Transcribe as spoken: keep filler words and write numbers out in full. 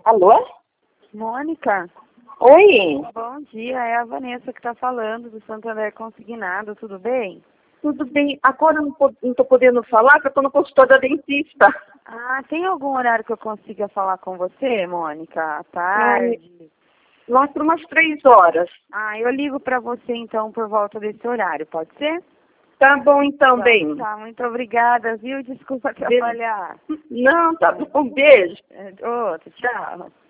Alô? Mônica? Oi, Bom dia, é a Vanessa que está falando do Santander Consignado, tudo bem? tudo bem? Agora eu não po- não estou podendo falar porque eu estou no consultório da dentista. Ah, tem algum horário que eu consiga falar com você, Mônica? À Ai, tarde? lá por umas três horas. Ah, eu ligo para você então por volta desse horário, pode ser? Tá bom então, Então, bem. tá, muito obrigada, viu? Desculpa atrapalhar. Não, tá bom, beijo. É, outro, tchau.